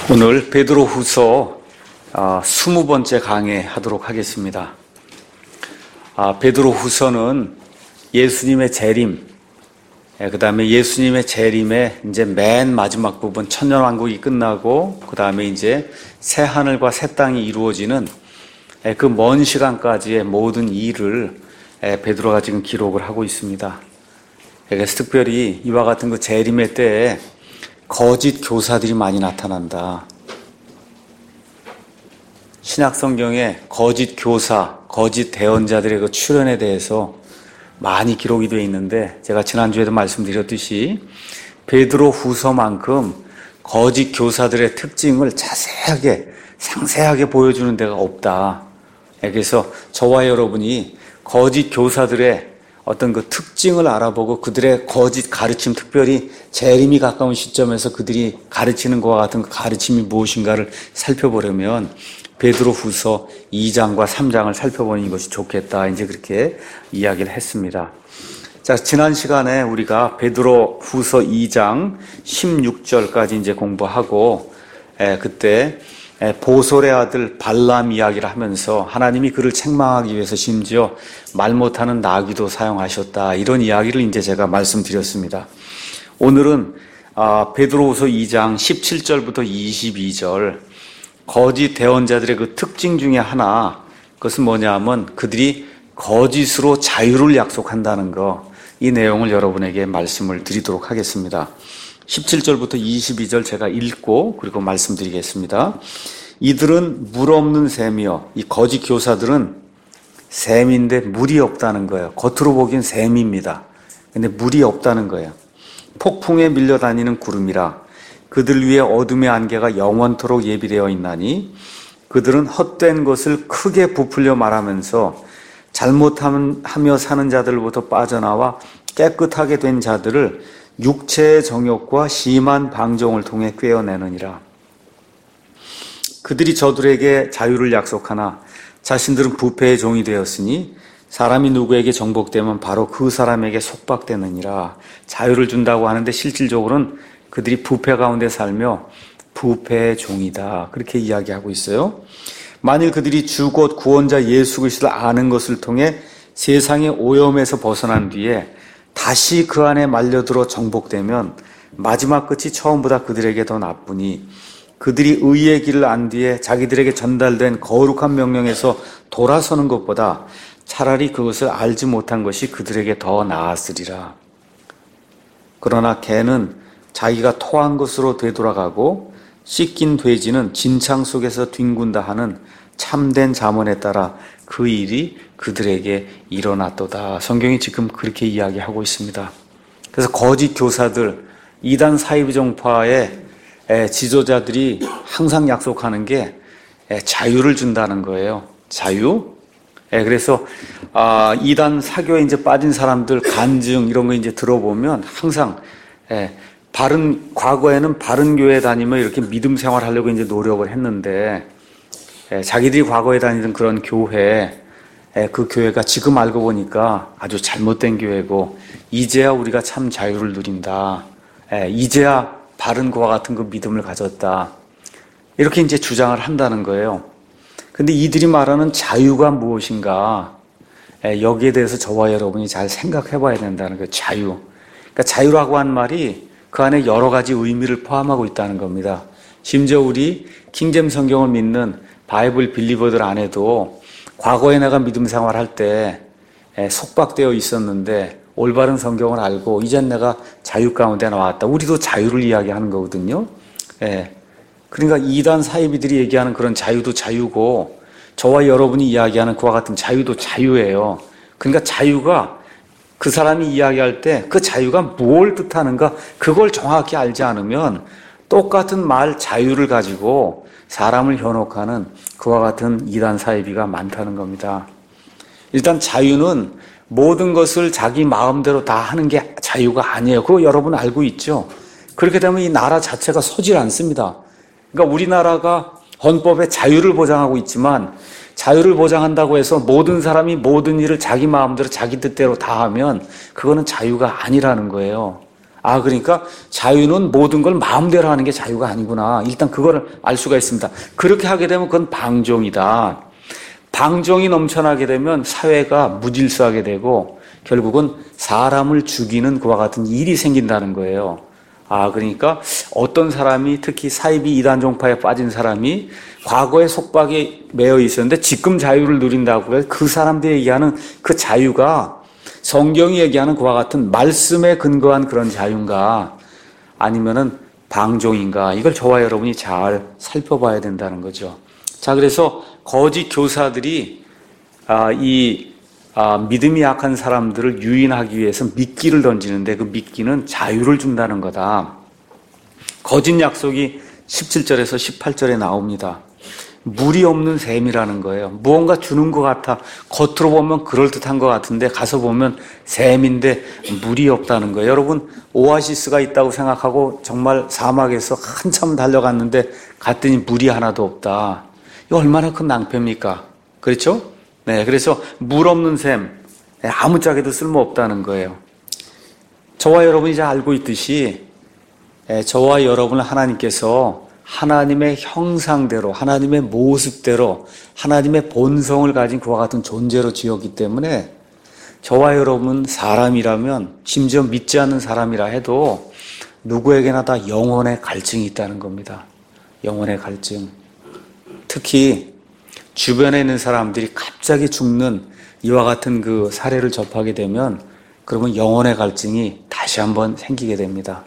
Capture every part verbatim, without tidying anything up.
오늘 베드로후서 아, 스무 번째 강해하도록 하겠습니다. 아, 베드로후서는 예수님의 재림, 예, 그 다음에 예수님의 재림의 이제 맨 마지막 부분 천년왕국이 끝나고 그 다음에 이제 새 하늘과 새 땅이 이루어지는 예, 그 먼 시간까지의 모든 일을 예, 베드로가 지금 기록을 하고 있습니다. 예, 그래서 특별히 이와 같은 그 재림의 때에 거짓 교사들이 많이 나타난다. 신약 성경에 거짓 교사, 거짓 대언자들의 그 출현에 대해서 많이 기록이 되어 있는데, 제가 지난주에도 말씀드렸듯이 베드로 후서만큼 거짓 교사들의 특징을 자세하게 상세하게 보여주는 데가 없다. 그래서 저와 여러분이 거짓 교사들의 어떤 그 특징을 알아보고 그들의 거짓 가르침, 특별히 재림이 가까운 시점에서 그들이 가르치는 것과 같은 그 가르침이 무엇인가를 살펴보려면 베드로후서 이 장과 삼 장을 살펴보는 것이 좋겠다. 이제 그렇게 이야기를 했습니다. 자, 지난 시간에 우리가 베드로후서 이 장 십육 절까지 이제 공부하고, 에, 그때 에, 보솔의 아들 발람 이야기를 하면서 하나님이 그를 책망하기 위해서 심지어 말 못하는 나귀도 사용하셨다. 이런 이야기를 이제 제가 말씀드렸습니다. 오늘은 아, 베드로후서 이 장 십칠 절부터 이십이 절, 거짓 대언자들의 그 특징 중에 하나, 그것은 뭐냐면 그들이 거짓으로 자유를 약속한다는 거, 이 내용을 여러분에게 말씀을 드리도록 하겠습니다. 십칠 절부터 이십이 절 제가 읽고 그리고 말씀드리겠습니다. 이들은 물 없는 샘이요, 이 거짓 교사들은 샘인데 물이 없다는 거예요. 겉으로 보기엔 샘입니다. 근데 물이 없다는 거예요. 폭풍에 밀려다니는 구름이라 그들 위에 어둠의 안개가 영원토록 예비되어 있나니 그들은 헛된 것을 크게 부풀려 말하면서 잘못하며 사는 자들로부터 빠져나와 깨끗하게 된 자들을 육체의 정욕과 심한 방종을 통해 꿰어내느니라. 그들이 저들에게 자유를 약속하나 자신들은 부패의 종이 되었으니 사람이 누구에게 정복되면 바로 그 사람에게 속박되느니라. 자유를 준다고 하는데 실질적으로는 그들이 부패 가운데 살며 부패의 종이다. 그렇게 이야기하고 있어요. 만일 그들이 주 곧 구원자 예수 그리스도를 아는 것을 통해 세상의 오염에서 벗어난 뒤에 다시 그 안에 말려들어 정복되면 마지막 끝이 처음보다 그들에게 더 나쁘니 그들이 의의 길을 안 뒤에 자기들에게 전달된 거룩한 명령에서 돌아서는 것보다 차라리 그것을 알지 못한 것이 그들에게 더 나았으리라. 그러나 개는 자기가 토한 것으로 되돌아가고 씻긴 돼지는 진창 속에서 뒹군다 하는 참된 잠언에 따라 그 일이 그들에게 일어났도다. 성경이 지금 그렇게 이야기하고 있습니다. 그래서 거짓 교사들, 이단 사이비종파의 지도자들이 항상 약속하는 게 자유를 준다는 거예요. 자유. 그래서 이단 사교에 이제 빠진 사람들 간증 이런 거 이제 들어보면 항상 바른, 과거에는 바른 교회 다니며 이렇게 믿음 생활하려고 이제 노력을 했는데, 자기들이 과거에 다니던 그런 교회, 그 교회가 지금 알고 보니까 아주 잘못된 교회고, 이제야 우리가 참 자유를 누린다. 이제야 바른 그와 같은 그 믿음을 가졌다. 이렇게 이제 주장을 한다는 거예요. 근데 이들이 말하는 자유가 무엇인가? 여기에 대해서 저와 여러분이 잘 생각해 봐야 된다는 거예요. 자유. 그러니까 자유라고 한 말이 그 안에 여러 가지 의미를 포함하고 있다는 겁니다. 심지어 우리 킹잼 성경을 믿는 바이블 빌리버들 안에도 과거에 내가 믿음 생활할 때 속박되어 있었는데 올바른 성경을 알고 이젠 내가 자유 가운데 나왔다. 우리도 자유를 이야기하는 거거든요. 그러니까 이단 사이비들이 얘기하는 그런 자유도 자유고 저와 여러분이 이야기하는 그와 같은 자유도 자유예요. 그러니까 자유가 그 사람이 이야기할 때 그 자유가 뭘 뜻하는가 그걸 정확히 알지 않으면 똑같은 말 자유를 가지고 사람을 현혹하는 그와 같은 이단 사이비가 많다는 겁니다. 일단 자유는 모든 것을 자기 마음대로 다 하는 게 자유가 아니에요. 그거 여러분 알고 있죠? 그렇게 되면 이 나라 자체가 서질 않습니다. 그러니까 우리나라가 헌법에 자유를 보장하고 있지만 자유를 보장한다고 해서 모든 사람이 모든 일을 자기 마음대로 자기 뜻대로 다 하면 그거는 자유가 아니라는 거예요. 아, 그러니까 자유는 모든 걸 마음대로 하는 게 자유가 아니구나. 일단 그거를 알 수가 있습니다. 그렇게 하게 되면 그건 방종이다. 방종이 넘쳐나게 되면 사회가 무질서하게 되고 결국은 사람을 죽이는 그와 같은 일이 생긴다는 거예요. 아, 그러니까 어떤 사람이 특히 사이비 이단 종파에 빠진 사람이 과거에 속박에 매여 있었는데 지금 자유를 누린다고 해서 그 사람들이 얘기하는 그 자유가 성경이 얘기하는 그와 같은 말씀에 근거한 그런 자유인가 아니면은 방종인가, 이걸 저와 여러분이 잘 살펴봐야 된다는 거죠. 자, 그래서 거짓 교사들이 아, 이 아, 믿음이 약한 사람들을 유인하기 위해서 미끼를 던지는데 그 미끼는 자유를 준다는 거다. 거짓 약속이 십칠 절에서 십팔 절에 나옵니다. 물이 없는 샘이라는 거예요. 무언가 주는 것 같아. 겉으로 보면 그럴듯한 것 같은데 가서 보면 샘인데 물이 없다는 거예요. 여러분, 오아시스가 있다고 생각하고 정말 사막에서 한참 달려갔는데 갔더니 물이 하나도 없다. 이거 얼마나 큰 낭패입니까? 그렇죠? 네, 그래서 물 없는 샘, 아무짝에도 쓸모없다는 거예요. 저와 여러분이 잘 알고 있듯이 저와 여러분을 하나님께서 하나님의 형상대로, 하나님의 모습대로, 하나님의 본성을 가진 그와 같은 존재로 지었기 때문에 저와 여러분 사람이라면, 심지어 믿지 않는 사람이라 해도 누구에게나 다 영혼의 갈증이 있다는 겁니다. 영혼의 갈증. 특히 주변에 있는 사람들이 갑자기 죽는 이와 같은 그 사례를 접하게 되면 그러면 영혼의 갈증이 다시 한번 생기게 됩니다.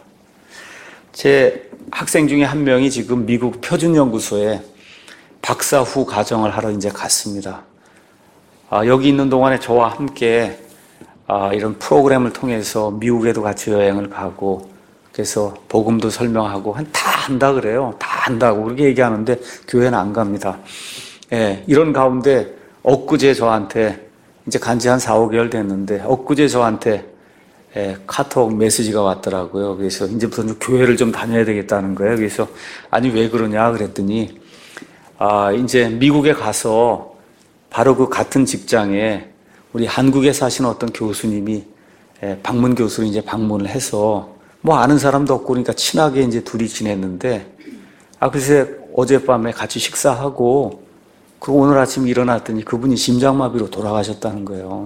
제 학생 중에 한 명이 지금 미국 표준연구소에 박사 후 과정을 하러 이제 갔습니다. 아, 여기 있는 동안에 저와 함께 아, 이런 프로그램을 통해서 미국에도 같이 여행을 가고 그래서 복음도 설명하고 다 한다 그래요. 다 한다고 그렇게 얘기하는데 교회는 안 갑니다. 예, 이런 가운데 엊그제 저한테 이제 간지 한 사, 오 개월 됐는데 엊그제 저한테 예, 카톡 메시지가 왔더라고요. 그래서 이제부터 좀 교회를 좀 다녀야 되겠다는 거예요. 그래서 아니 왜 그러냐 그랬더니 아, 이제 미국에 가서 바로 그 같은 직장에 우리 한국에 사시는 어떤 교수님이 예, 방문 교수를 이제 방문을 해서 뭐 아는 사람도 없고 그러니까 친하게 이제 둘이 지냈는데 아, 글쎄 어젯밤에 같이 식사하고 그 오늘 아침 일어났더니 그분이 심장마비로 돌아가셨다는 거예요.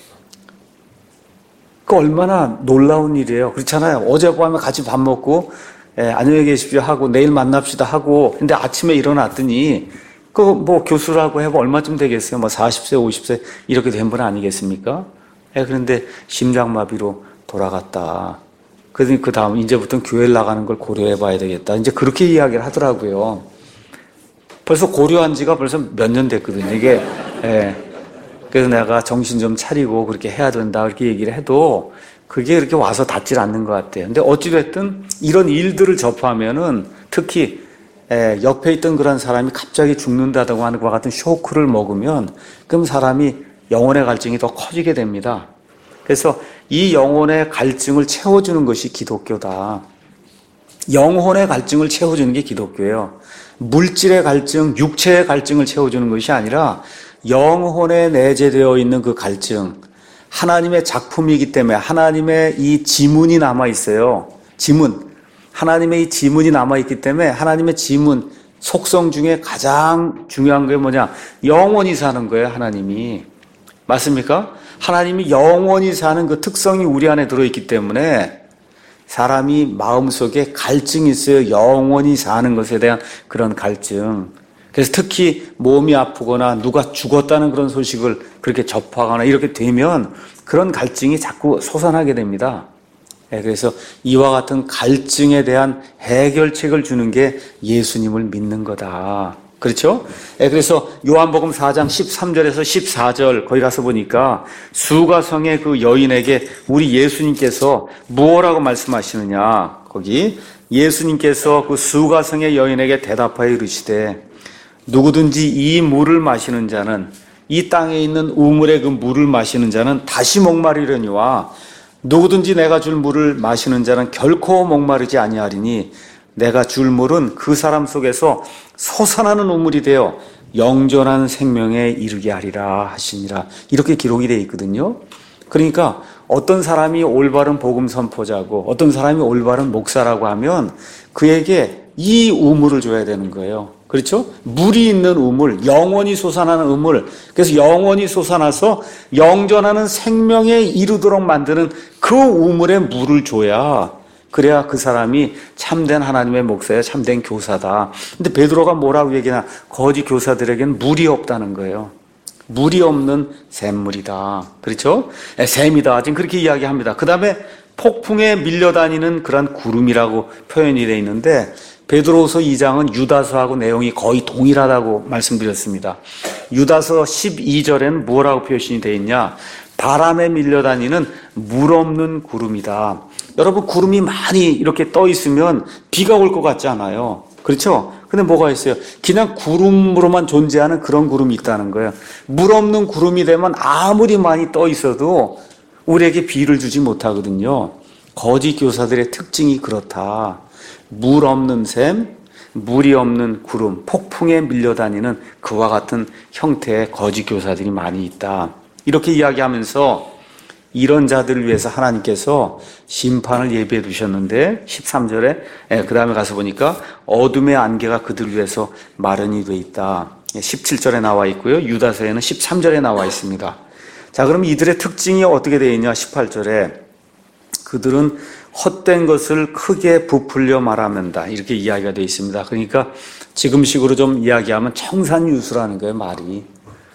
그 얼마나 놀라운 일이에요. 그렇잖아요. 어젯밤에 같이 밥 먹고 예, 안녕히 계십시오 하고 내일 만납시다 하고 근데 아침에 일어났더니 그 뭐 교수라고 해봐 얼마쯤 되겠어요? 뭐 사십 세, 오십 세 이렇게 된 분 아니겠습니까? 예, 그런데 심장마비로 돌아갔다. 그러더니 그 다음 이제부터는 교회를 나가는 걸 고려해 봐야 되겠다. 이제 그렇게 이야기를 하더라고요. 벌써 고려한 지가 벌써 몇 년 됐거든요. 이게 예. 그래서 내가 정신 좀 차리고 그렇게 해야 된다 그렇게 얘기를 해도 그게 그렇게 와서 닿질 않는 것 같아요. 근데 어찌됐든 이런 일들을 접하면은 특히 에, 옆에 있던 그런 사람이 갑자기 죽는다고 하는 것과 같은 쇼크를 먹으면 그럼 사람이 영혼의 갈증이 더 커지게 됩니다. 그래서 이 영혼의 갈증을 채워주는 것이 기독교다. 영혼의 갈증을 채워주는 게 기독교예요. 물질의 갈증, 육체의 갈증을 채워주는 것이 아니라 영혼에 내재되어 있는 그 갈증, 하나님의 작품이기 때문에 하나님의 이 지문이 남아있어요. 지문. 하나님의 이 지문이 남아있기 때문에 하나님의 지문, 속성 중에 가장 중요한 게 뭐냐? 영원히 사는 거예요, 하나님이. 맞습니까? 하나님이 영원히 사는 그 특성이 우리 안에 들어있기 때문에 사람이 마음속에 갈증이 있어요. 영원히 사는 것에 대한 그런 갈증. 그래서 특히 몸이 아프거나 누가 죽었다는 그런 소식을 그렇게 접하거나 이렇게 되면 그런 갈증이 자꾸 솟아나게 됩니다. 그래서 이와 같은 갈증에 대한 해결책을 주는 게 예수님을 믿는 거다. 그렇죠? 그래서 요한복음 사 장 십삼 절에서 십사 절 거기 가서 보니까 수가성의 그 여인에게 우리 예수님께서 무엇라고 말씀하시느냐. 거기 예수님께서 그 수가성의 여인에게 대답하여 이르시되 누구든지 이 물을 마시는 자는 이 땅에 있는 우물의 그 물을 마시는 자는 다시 목마르려니와 누구든지 내가 줄 물을 마시는 자는 결코 목마르지 아니하리니 내가 줄 물은 그 사람 속에서 솟아나는 우물이 되어 영존한 생명에 이르게 하리라 하시니라. 이렇게 기록이 되어 있거든요. 그러니까 어떤 사람이 올바른 복음 선포자고 어떤 사람이 올바른 목사라고 하면 그에게 이 우물을 줘야 되는 거예요. 그렇죠? 물이 있는 우물, 영원히 솟아나는 우물. 그래서 영원히 솟아나서 영전하는 생명에 이르도록 만드는 그 우물에 물을 줘야, 그래야 그 사람이 참된 하나님의 목사야, 참된 교사다. 근데 베드로가 뭐라고 얘기하나? 거짓 교사들에게는 물이 없다는 거예요. 물이 없는 샘물이다. 그렇죠? 샘이다. 지금 그렇게 이야기합니다. 그 다음에 폭풍에 밀려다니는 그런 구름이라고 표현이 되어 있는데, 베드로후서 이 장은 유다서하고 내용이 거의 동일하다고 말씀드렸습니다. 유다서 십이 절에는 뭐라고 표현이 되어 있냐? 바람에 밀려다니는 물 없는 구름이다. 여러분, 구름이 많이 이렇게 떠 있으면 비가 올 것 같지 않아요? 그렇죠? 근데 뭐가 있어요? 그냥 구름으로만 존재하는 그런 구름이 있다는 거예요. 물 없는 구름이 되면 아무리 많이 떠 있어도 우리에게 비를 주지 못하거든요. 거짓 교사들의 특징이 그렇다. 물 없는 샘, 물이 없는 구름, 폭풍에 밀려다니는 그와 같은 형태의 거짓 교사들이 많이 있다. 이렇게 이야기하면서 이런 자들을 위해서 하나님께서 심판을 예비해 두셨는데 십삼 절에 그 다음에 가서 보니까 어둠의 안개가 그들을 위해서 마련이 돼 있다. 십칠 절에 나와 있고요. 유다서에는 십삼 절에 나와 있습니다. 자, 그럼 이들의 특징이 어떻게 되어 있냐? 십팔 절에 그들은 헛된 것을 크게 부풀려 말하면다. 이렇게 이야기가 되어 있습니다. 그러니까 지금식으로 좀 이야기하면 청산유수라는 거예요, 말이.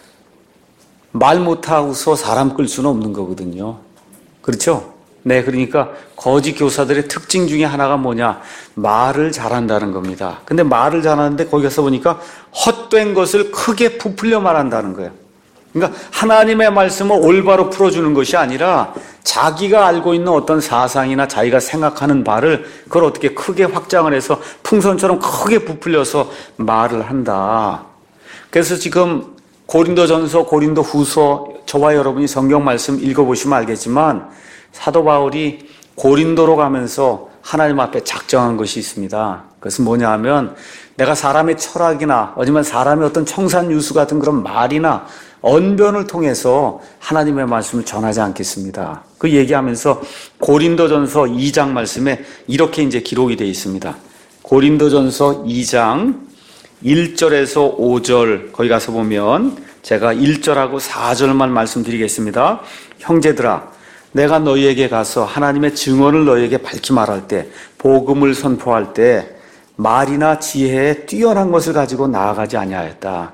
말 못하고서 사람 끌 수는 없는 거거든요. 그렇죠? 네, 그러니까 거짓 교사들의 특징 중에 하나가 뭐냐? 말을 잘한다는 겁니다. 근데 말을 잘하는데 거기 가서 보니까 헛된 것을 크게 부풀려 말한다는 거예요. 그러니까 하나님의 말씀을 올바로 풀어주는 것이 아니라 자기가 알고 있는 어떤 사상이나 자기가 생각하는 바를 그걸 어떻게 크게 확장을 해서 풍선처럼 크게 부풀려서 말을 한다. 그래서 지금 고린도전서, 고린도후서, 저와 여러분이 성경 말씀 읽어보시면 알겠지만 사도 바울이 고린도로 가면서 하나님 앞에 작정한 것이 있습니다. 그것은 뭐냐 하면 내가 사람의 철학이나 아니면 사람의 어떤 청산유수 같은 그런 말이나 언변을 통해서 하나님의 말씀을 전하지 않겠습니다. 그 얘기하면서 고린도전서 이 장 말씀에 이렇게 이제 기록이 되어 있습니다. 고린도전서 이 장 일 절에서 오 절 거기 가서 보면 제가 일 절하고 사 절만 말씀드리겠습니다. 형제들아, 내가 너희에게 가서 하나님의 증언을 너희에게 밝히 말할 때, 복음을 선포할 때 말이나 지혜에 뛰어난 것을 가지고 나아가지 아니하였다.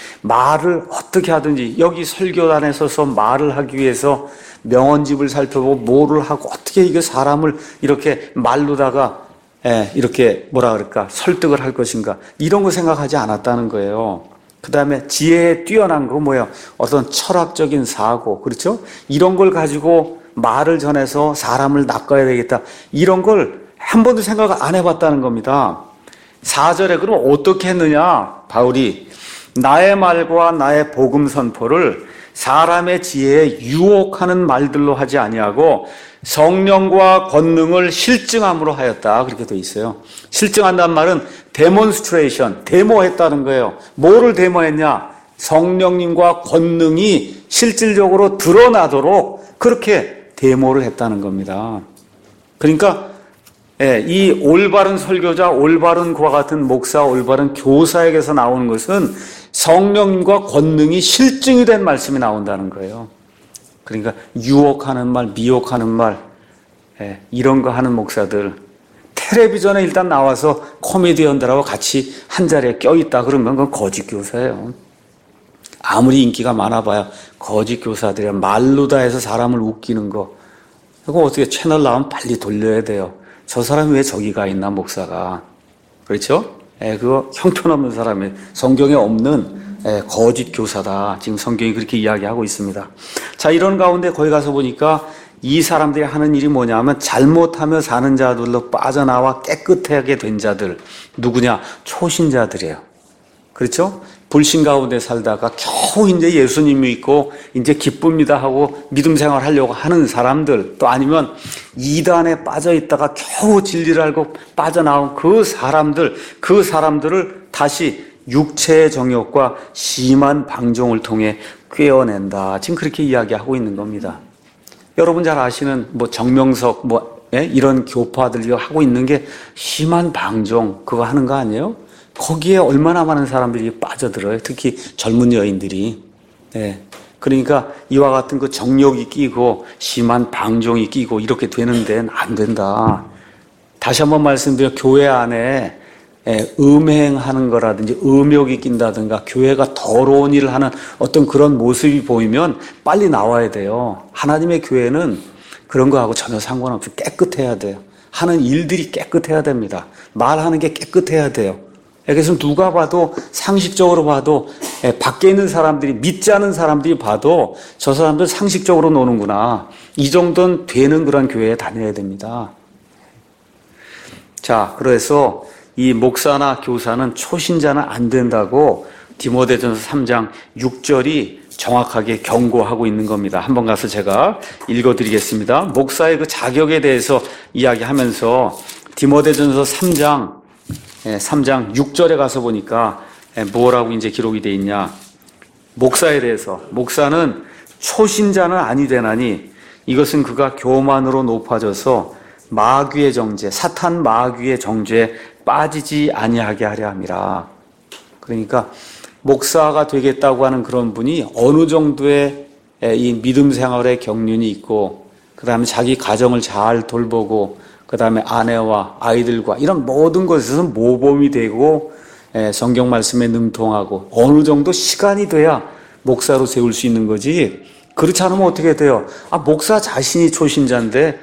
말을 어떻게 하든지 여기 설교단에 서서 말을 하기 위해서 명언집을 살펴보고 뭐를 하고 어떻게 이게 사람을 이렇게 말로다가 예, 이렇게 뭐라 그럴까 설득을 할 것인가 이런 거 생각하지 않았다는 거예요. 그 다음에 지혜에 뛰어난 거 뭐예요? 어떤 철학적인 사고, 그렇죠? 이런 걸 가지고 말을 전해서 사람을 낚아야 되겠다. 이런 걸 한 번도 생각 안 해봤다는 겁니다. 사 절에 그럼 어떻게 했느냐? 바울이 나의 말과 나의 복음 선포를 사람의 지혜에 유혹하는 말들로 하지 아니하고 성령과 권능을 실증함으로 하였다. 그렇게 돼 있어요. 실증한다는 말은 데몬스트레이션, 데모했다는 거예요. 뭐를 데모했냐? 성령님과 권능이 실질적으로 드러나도록 그렇게 데모를 했다는 겁니다. 그러니까 이 올바른 설교자, 올바른 그와 같은 목사, 올바른 교사에게서 나오는 것은 성령님과 권능이 실증이 된 말씀이 나온다는 거예요. 그러니까 유혹하는 말, 미혹하는 말, 이런 거 하는 목사들, 텔레비전에 일단 나와서 코미디언들하고 같이 한 자리에 껴있다 그러면 그건 거짓 교사예요. 아무리 인기가 많아봐야 거짓 교사들이야. 말로 다 해서 사람을 웃기는 거. 그거 어떻게 채널 나오면 빨리 돌려야 돼요. 저 사람이 왜 저기 가 있나, 목사가. 그렇죠? 예, 그거 형편없는 사람이 성경에 없는 예, 거짓 교사다. 지금 성경이 그렇게 이야기하고 있습니다. 자, 이런 가운데 거기 가서 보니까 이 사람들이 하는 일이 뭐냐면 잘못하며 사는 자들로 빠져나와 깨끗하게 된 자들. 누구냐? 초신자들이에요. 그렇죠? 불신 가운데 살다가 겨우 이제 예수님 믿고 이제 기쁩니다 하고 믿음 생활 하려고 하는 사람들, 또 아니면 이단에 빠져 있다가 겨우 진리를 알고 빠져나온 그 사람들, 그 사람들을 다시 육체의 정욕과 심한 방종을 통해 꿰어낸다. 지금 그렇게 이야기하고 있는 겁니다. 여러분 잘 아시는 뭐 정명석 뭐 예? 이런 교파들이 하고 있는 게 심한 방종 그거 하는 거 아니에요? 거기에 얼마나 많은 사람들이 빠져들어요. 특히 젊은 여인들이. 예. 그러니까 이와 같은 그 정욕이 끼고 심한 방종이 끼고 이렇게 되는 데는 안 된다. 다시 한번 말씀드려 교회 안에 음행하는 거라든지 음욕이 낀다든가 교회가 더러운 일을 하는 어떤 그런 모습이 보이면 빨리 나와야 돼요. 하나님의 교회는 그런 거하고 전혀 상관없이 깨끗해야 돼요. 하는 일들이 깨끗해야 됩니다. 말하는 게 깨끗해야 돼요. 그래서 누가 봐도 상식적으로 봐도 밖에 있는 사람들이 믿지 않은 사람들이 봐도 저 사람들 상식적으로 노는구나. 이 정도는 되는 그런 교회에 다녀야 됩니다. 자, 그래서 이 목사나 교사는 초신자는 안 된다고 디모데전서 삼 장 육 절이 정확하게 경고하고 있는 겁니다. 한번 가서 제가 읽어드리겠습니다. 목사의 그 자격에 대해서 이야기하면서 디모데전서 삼 장 삼 장 육 절에 가서 보니까 뭐라고 이제 기록이 되어 있냐. 목사에 대해서 목사는 초신자는 아니 되나니 이것은 그가 교만으로 높아져서 마귀의 정죄, 사탄 마귀의 정죄에 빠지지 아니하게 하려 함이라. 그러니까 목사가 되겠다고 하는 그런 분이 어느 정도의 이 믿음 생활의 경륜이 있고 그 다음에 자기 가정을 잘 돌보고 그 다음에 아내와 아이들과 이런 모든 것에서 모범이 되고 성경 말씀에 능통하고 어느 정도 시간이 돼야 목사로 세울 수 있는 거지. 그렇지 않으면 어떻게 돼요? 아, 목사 자신이 초신자인데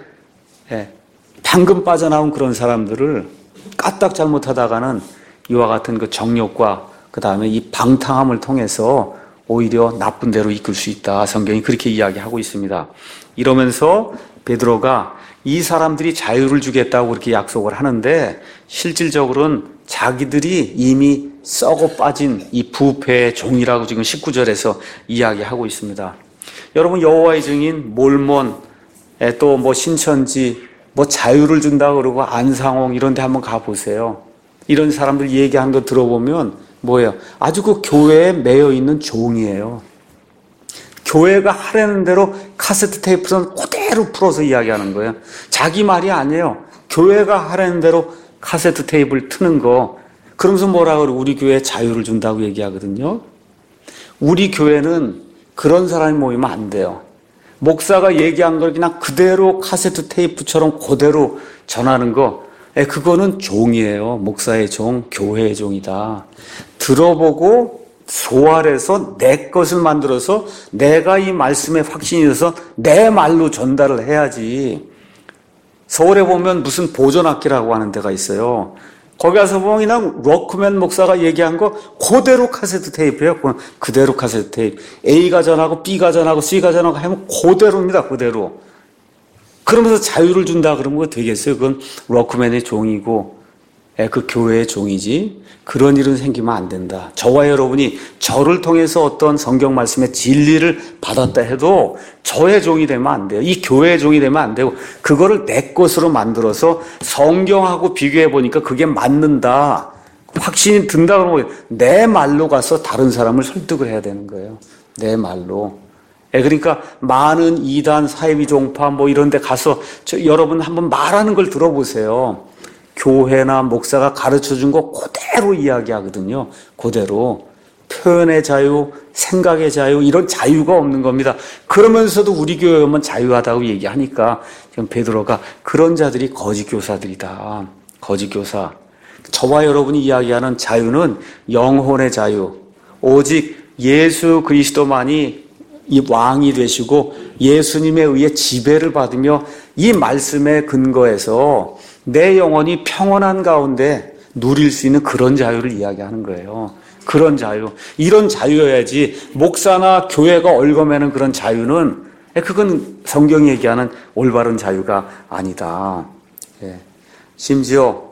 방금 빠져나온 그런 사람들을 까딱 잘못하다가는 이와 같은 그 정욕과 그 다음에 이 방탕함을 통해서 오히려 나쁜 데로 이끌 수 있다. 성경이 그렇게 이야기하고 있습니다. 이러면서 베드로가 이 사람들이 자유를 주겠다고 그렇게 약속을 하는데 실질적으로는 자기들이 이미 썩어 빠진 이 부패의 종이라고 지금 십구 절에서 이야기하고 있습니다. 여러분 여호와의 증인, 몰몬, 또 뭐 신천지, 뭐 자유를 준다고 그러고 안상홍 이런 데 한번 가보세요. 이런 사람들 얘기하는 거 들어보면 뭐예요? 아주 그 교회에 매여 있는 종이에요. 교회가 하라는 대로 카세트 테이프는 그대로 풀어서 이야기하는 거예요. 자기 말이 아니에요. 교회가 하라는 대로 카세트 테이프를 트는 거. 그러면서 뭐라 그러고 우리 교회에 자유를 준다고 얘기하거든요. 우리 교회는 그런 사람이 모이면 안 돼요. 목사가 얘기한 걸 그냥 그대로 카세트 테이프처럼 그대로 전하는 거, 그거는 종이에요. 목사의 종, 교회의 종이다. 들어보고 소활해서 내 것을 만들어서 내가 이 말씀에 확신이 있어서 내 말로 전달을 해야지. 서울에 보면 무슨 보존학기라고 하는 데가 있어요. 거기 가서 보면 그냥 워크맨 목사가 얘기한 거 그대로 카세트 테이프예요. 그대로 카세트 테이프. A가 전하고 B가 전하고 C가 전하고 하면 그대로입니다. 그대로. 그러면서 자유를 준다 그러면 그거 되겠어요? 그건 워크맨의 종이고 그 교회의 종이지. 그런 일은 생기면 안 된다. 저와 여러분이 저를 통해서 어떤 성경 말씀의 진리를 받았다 해도 저의 종이 되면 안 돼요. 이 교회의 종이 되면 안 되고 그거를 내 것으로 만들어서 성경하고 비교해 보니까 그게 맞는다. 확신이 든다 그러면 내 말로 가서 다른 사람을 설득을 해야 되는 거예요. 내 말로. 그러니까 많은 이단, 사이비 종파 뭐 이런 데 가서 저, 여러분 한번 말하는 걸 들어보세요. 교회나 목사가 가르쳐준 거 그대로 이야기하거든요. 그대로. 표현의 자유, 생각의 자유 이런 자유가 없는 겁니다. 그러면서도 우리 교회 오면 자유하다고 얘기하니까 지금 베드로가 그런 자들이 거짓 교사들이다. 거짓 교사. 저와 여러분이 이야기하는 자유는 영혼의 자유. 오직 예수 그리스도만이 이 왕이 되시고 예수님에 의해 지배를 받으며 이 말씀에 근거해서 내 영혼이 평온한 가운데 누릴 수 있는 그런 자유를 이야기하는 거예요. 그런 자유. 이런 자유여야지 목사나 교회가 얽어매는 그런 자유는 그건 성경이 얘기하는 올바른 자유가 아니다. 예. 심지어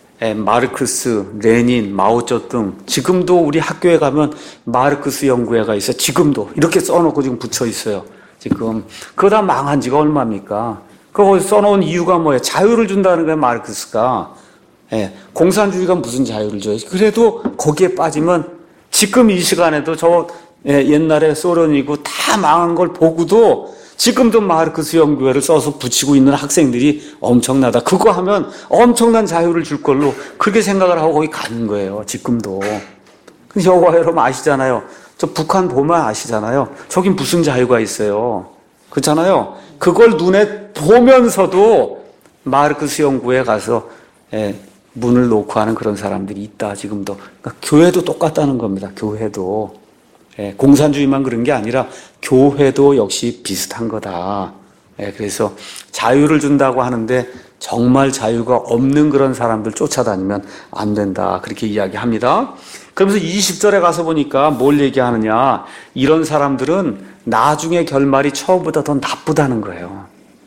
마르크스, 레닌, 마오쩌둥 지금도 우리 학교에 가면 마르크스 연구회가 있어요. 지금도 이렇게 써놓고 지금 붙여 있어요. 지금 그거 다 망한 지가 얼마입니까? 그거 써놓은 이유가 뭐예요? 자유를 준다는 거예요. 마르크스가. 예, 공산주의가 무슨 자유를 줘요? 그래도 거기에 빠지면 지금 이 시간에도 저 예, 옛날에 소련이고 다 망한 걸 보고도 지금도 마르크스 연구회를 써서 붙이고 있는 학생들이 엄청나다. 그거 하면 엄청난 자유를 줄 걸로 그렇게 생각을 하고 거기 가는 거예요. 지금도. 근데 여호와 여러분 아시잖아요. 저 북한 보면 아시잖아요. 저긴 무슨 자유가 있어요. 그렇잖아요. 그걸 눈에 보면서도 마르크스 연구회에 가서 예, 문을 놓고 하는 그런 사람들이 있다. 지금도. 그러니까 교회도 똑같다는 겁니다. 교회도. 예, 공산주의만 그런 게 아니라 교회도 역시 비슷한 거다. 예, 그래서 자유를 준다고 하는데 정말 자유가 없는 그런 사람들 쫓아다니면 안 된다. 그렇게 이야기합니다. 그러면서 이십 절에 가서 보니까 뭘 얘기하느냐. 이런 사람들은 나중에 결말이 처음보다 더 나쁘다는 거예요.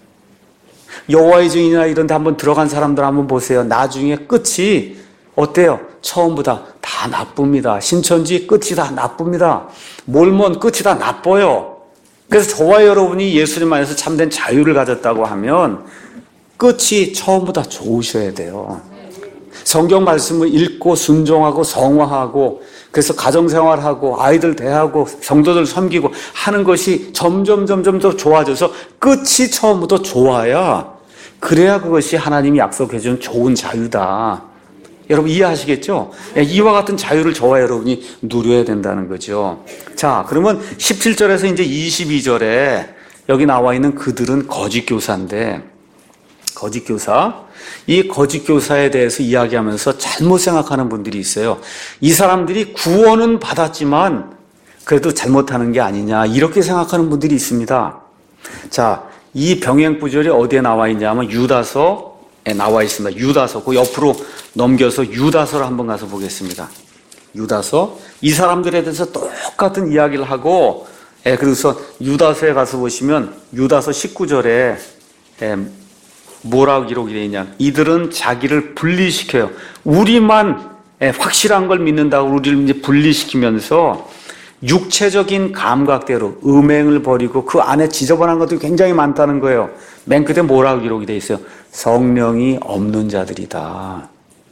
여호와의 증인이나 이런 데 한번 들어간 사람들 한번 보세요. 나중에 끝이 어때요? 처음보다 다 나쁩니다. 신천지 끝이 다 나쁩니다. 몰몬 끝이 다 나빠요. 그래서 저와 여러분이 예수님 안에서 참된 자유를 가졌다고 하면 끝이 처음보다 좋으셔야 돼요. 성경 말씀을 읽고 순종하고 성화하고 그래서 가정생활하고 아이들 대하고 성도들 섬기고 하는 것이 점점 점점 더 좋아져서 끝이 처음부터 좋아야 그래야 그것이 하나님이 약속해 준 좋은 자유다. 여러분 이해하시겠죠? 이와 같은 자유를 저와 여러분이 누려야 된다는 거죠. 자, 그러면 십칠 절에서 이제 이십이 절에 여기 나와 있는 그들은 거짓 교사인데 거짓 교사, 이 거짓 교사에 대해서 이야기하면서 잘못 생각하는 분들이 있어요. 이 사람들이 구원은 받았지만 그래도 잘못하는 게 아니냐 이렇게 생각하는 분들이 있습니다. 자, 이 병행부절이 어디에 나와 있냐면 유다서에 나와 있습니다. 유다서, 그 옆으로 넘겨서 유다서를 한번 가서 보겠습니다. 유다서, 이 사람들에 대해서 똑같은 이야기를 하고, 예, 그래서 유다서에 가서 보시면 유다서 십구 절에 예, 뭐라고 기록이 되어 있냐. 이들은 자기를 분리시켜요. 우리만 예, 확실한 걸 믿는다고 우리를 이제 분리시키면서 육체적인 감각대로 음행을 버리고 그 안에 지저분한 것들이 굉장히 많다는 거예요. 맨 끝에 뭐라고 기록이 되어 있어요? 성령이 없는 자들이다.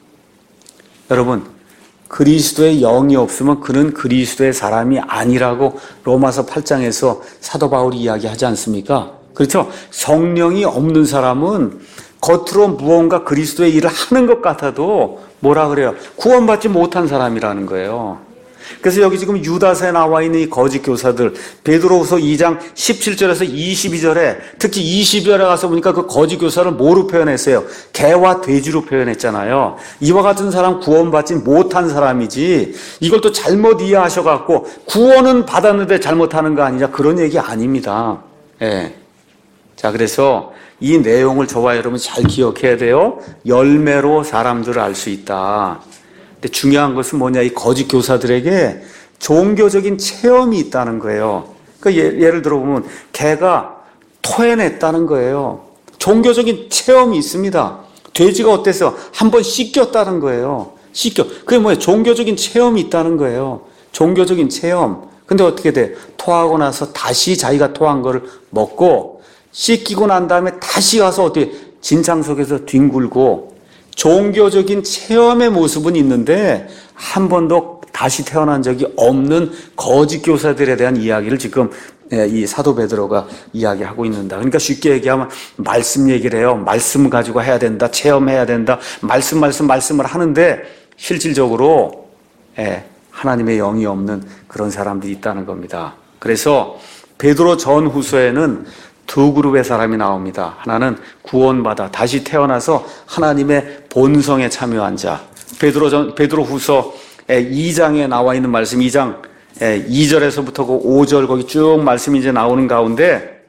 여러분, 그리스도의 영이 없으면 그는 그리스도의 사람이 아니라고 로마서 팔 장에서 사도 바울이 이야기하지 않습니까? 그렇죠? 성령이 없는 사람은 겉으로 무언가 그리스도의 일을 하는 것 같아도 뭐라 그래요? 구원받지 못한 사람이라는 거예요. 그래서 여기 지금 유다서에 나와 있는 이 거짓 교사들, 베드로후서 이 장 십칠 절에서 이십이 절에 특히 이십이 절에 가서 보니까 그 거짓 교사를 뭐로 표현했어요? 개와 돼지로 표현했잖아요. 이와 같은 사람 구원받지 못한 사람이지 이걸 또 잘못 이해하셔갖고 구원은 받았는데 잘못하는 거 아니냐 그런 얘기 아닙니다. 예. 자, 그래서 이 내용을 저와 여러분 잘 기억해야 돼요. 열매로 사람들을 알 수 있다. 근데 중요한 것은 뭐냐, 이 거짓 교사들에게 종교적인 체험이 있다는 거예요. 그러니까 예, 예를 들어보면 개가 토해냈다는 거예요. 종교적인 체험이 있습니다. 돼지가 어땠어요? 한번 씻겼다는 거예요. 씻겨. 그게 뭐예요? 종교적인 체험이 있다는 거예요. 종교적인 체험. 근데 어떻게 돼? 토하고 나서 다시 자기가 토한 거를 먹고 씻기고 난 다음에 다시 가서 어떻게 진창 속에서 뒹굴고 종교적인 체험의 모습은 있는데 한 번도 다시 태어난 적이 없는 거짓 교사들에 대한 이야기를 지금 이 사도 베드로가 이야기하고 있는다. 그러니까 쉽게 얘기하면 말씀 얘기를 해요. 말씀 가지고 해야 된다. 체험해야 된다. 말씀 말씀 말씀을 하는데 실질적으로 하나님의 영이 없는 그런 사람들이 있다는 겁니다. 그래서 베드로 전후서에는 두 그룹의 사람이 나옵니다. 하나는 구원받아 다시 태어나서 하나님의 본성에 참여한 자. 베드로 전 베드로 후서 이 장에 나와 있는 말씀, 이 장 이 절에서부터 그 오 절 거기 쭉 말씀이 이제 나오는 가운데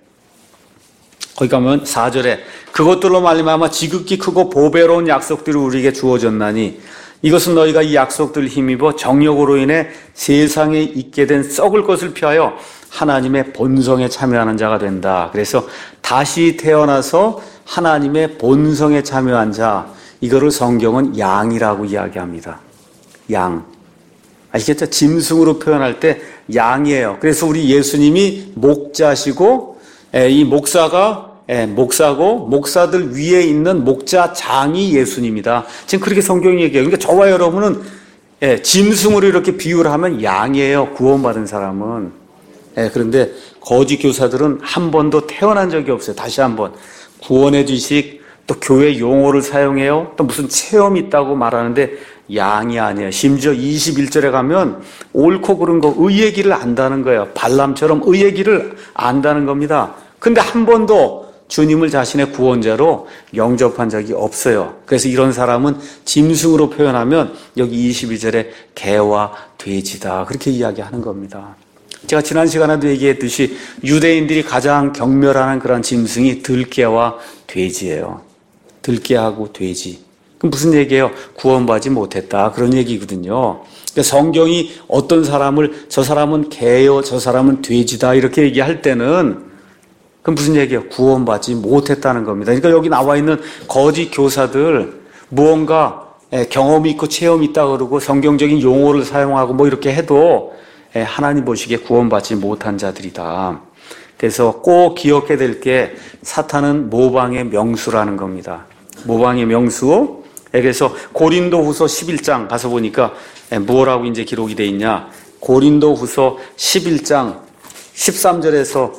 거기 가면 사 절에 그것들로 말미암아 지극히 크고 보배로운 약속들이 우리에게 주어졌나니 이것은 너희가 이 약속들을 힘입어 정욕으로 인해 세상에 있게 된 썩을 것을 피하여 하나님의 본성에 참여하는 자가 된다. 그래서 다시 태어나서 하나님의 본성에 참여한 자, 이거를 성경은 양이라고 이야기합니다. 양. 아시겠죠? 짐승으로 표현할 때 양이에요. 그래서 우리 예수님이 목자시고 이 목사가 목사고 목사들 위에 있는 목자장이 예수님이다. 지금 그렇게 성경이 얘기해요. 그러니까 저와 여러분은 짐승으로 이렇게 비유를 하면 양이에요. 구원받은 사람은. 예, 그런데 거짓 교사들은 한 번도 태어난 적이 없어요. 다시 한번 구원의 지식, 또 교회 용어를 사용해요. 또 무슨 체험이 있다고 말하는데 양이 아니에요. 심지어 이십일 절에 가면 옳고 그른 거 의의 길을 안다는 거예요. 발람처럼 의의 길을 안다는 겁니다. 근데 한 번도 주님을 자신의 구원자로 영접한 적이 없어요. 그래서 이런 사람은 짐승으로 표현하면 여기 이십이 절에 개와 돼지다, 그렇게 이야기하는 겁니다. 제가 지난 시간에도 얘기했듯이 유대인들이 가장 경멸하는 그런 짐승이 들깨와 돼지예요. 들깨하고 돼지. 그럼 무슨 얘기예요? 구원받지 못했다, 그런 얘기거든요. 그러니까 성경이 어떤 사람을 저 사람은 개요, 저 사람은 돼지다 이렇게 얘기할 때는 그럼 무슨 얘기예요? 구원받지 못했다는 겁니다. 그러니까 여기 나와 있는 거짓 교사들, 무언가 경험이 있고 체험이 있다 그러고 성경적인 용어를 사용하고 뭐 이렇게 해도 하나님 보시기에 구원받지 못한 자들이다. 그래서 꼭 기억해야 될 게 사탄은 모방의 명수라는 겁니다. 모방의 명수. 그래서 고린도후서 십일 장 가서 보니까 뭐라고 이제 기록이 돼 있냐? 고린도후서 십일 장 십삼 절에서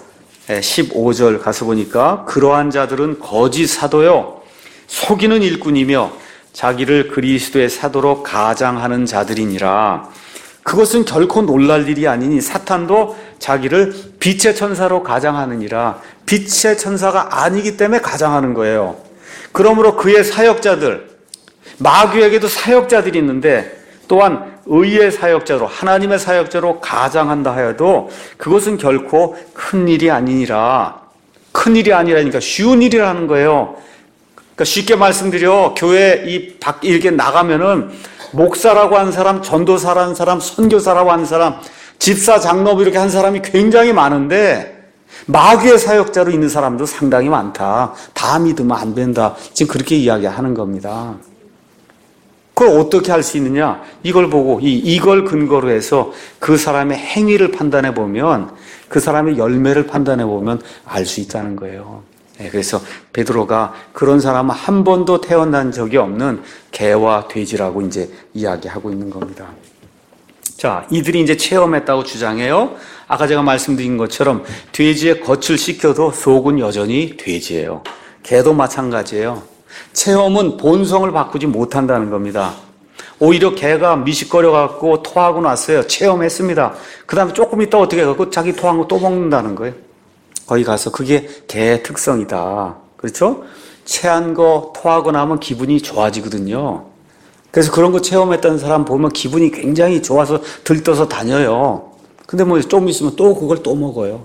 십오 절 가서 보니까 그러한 자들은 거짓 사도요, 속이는 일꾼이며 자기를 그리스도의 사도로 가장하는 자들이니라. 그것은 결코 놀랄 일이 아니니 사탄도 자기를 빛의 천사로 가장하느니라. 빛의 천사가 아니기 때문에 가장하는 거예요. 그러므로 그의 사역자들, 마귀에게도 사역자들이 있는데 또한 의의 사역자로, 하나님의 사역자로 가장한다 하여도 그것은 결코 큰 일이 아니니라. 큰 일이 아니라니까 쉬운 일이라는 거예요. 그러니까 쉽게 말씀드려, 교회 이 밖 이렇게 나가면은 목사라고 한 사람, 전도사라고 한 사람, 선교사라고 한 사람, 집사, 장로 이렇게 한 사람이 굉장히 많은데 마귀의 사역자로 있는 사람도 상당히 많다. 다 믿으면 안 된다. 지금 그렇게 이야기하는 겁니다. 그걸 어떻게 할 수 있느냐? 이걸 보고 이, 이걸 근거로 해서 그 사람의 행위를 판단해 보면, 그 사람의 열매를 판단해 보면 알 수 있다는 거예요. 네, 그래서 베드로가 그런 사람은 한 번도 태어난 적이 없는 개와 돼지라고 이제 이야기하고 있는 겁니다. 자, 이들이 이제 체험했다고 주장해요. 아까 제가 말씀드린 것처럼 돼지의 겉을 씻겨도 속은 여전히 돼지예요. 개도 마찬가지예요. 체험은 본성을 바꾸지 못한다는 겁니다. 오히려 개가 미식거려갖고 토하고 났어요. 체험했습니다. 그 다음에 조금 있다 어떻게 해갖고 자기 토한 거 또 먹는다는 거예요. 거기 가서 그게 개의 특성이다. 그렇죠? 체한 거 토하고 나면 기분이 좋아지거든요. 그래서 그런 거 체험했던 사람 보면 기분이 굉장히 좋아서 들떠서 다녀요. 근데 뭐 좀 있으면 또 그걸 또 먹어요.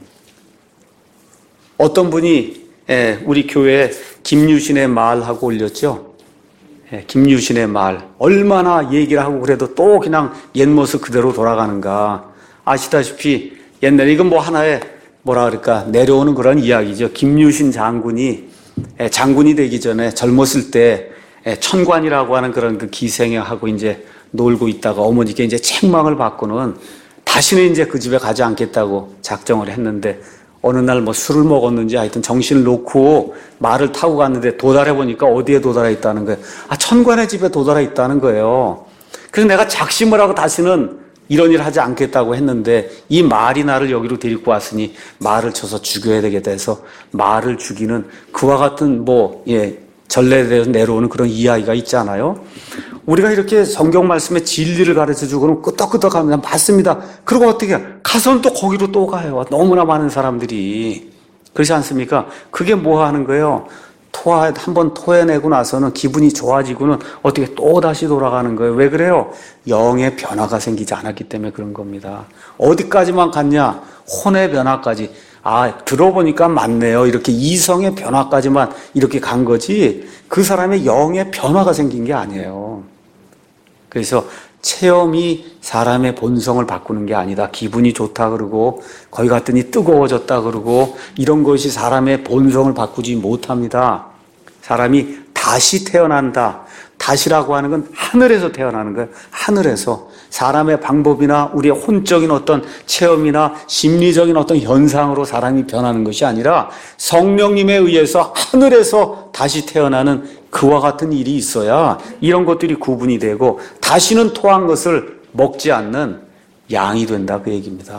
어떤 분이 우리 교회에 김유신의 말하고 올렸죠. 김유신의 말. 얼마나 얘기를 하고 그래도 또 그냥 옛 모습 그대로 돌아가는가. 아시다시피 옛날에 이건 뭐 하나의 뭐라 그럴까 내려오는 그런 이야기죠. 김유신 장군이 장군이 되기 전에 젊었을 때 천관이라고 하는 그런 그 기생하고 이제 놀고 있다가 어머니께 이제 책망을 받고는 다시는 이제 그 집에 가지 않겠다고 작정을 했는데 어느 날 뭐 술을 먹었는지 하여튼 정신을 놓고 말을 타고 갔는데 도달해 보니까 어디에 도달해 있다는 거예요. 아, 천관의 집에 도달해 있다는 거예요. 그래서 내가 작심을 하고 다시는 이런 일 하지 않겠다고 했는데 이 말이 나를 여기로 데리고 왔으니 말을 쳐서 죽여야 되겠다 해서 말을 죽이는 그와 같은 뭐, 예, 전례대로 내려오는 그런 이야기가 있잖아요. 우리가 이렇게 성경 말씀에 진리를 가르쳐 주고는 끄덕끄덕 하면 맞습니다. 그리고 어떻게 가서는 또 거기로 또 가요. 너무나 많은 사람들이. 그렇지 않습니까? 그게 뭐 하는 거예요? 토하, 한번 토해내고 나서는 기분이 좋아지고는 어떻게 또 다시 돌아가는 거예요. 왜 그래요? 영의 변화가 생기지 않았기 때문에 그런 겁니다. 어디까지만 갔냐? 혼의 변화까지. 아, 들어보니까 맞네요. 이렇게 이성의 변화까지만 이렇게 간 거지 그 사람의 영의 변화가 생긴 게 아니에요. 그래서 체험이 사람의 본성을 바꾸는 게 아니다. 기분이 좋다 그러고 거기 갔더니 뜨거워졌다 그러고 이런 것이 사람의 본성을 바꾸지 못합니다. 사람이 다시 태어난다. 다시라고 하는 건 하늘에서 태어나는 거예요. 하늘에서. 사람의 방법이나 우리의 혼적인 어떤 체험이나 심리적인 어떤 현상으로 사람이 변하는 것이 아니라 성령님에 의해서 하늘에서 다시 태어나는 그와 같은 일이 있어야 이런 것들이 구분이 되고 다시는 토한 것을 먹지 않는 양이 된다 그 얘기입니다.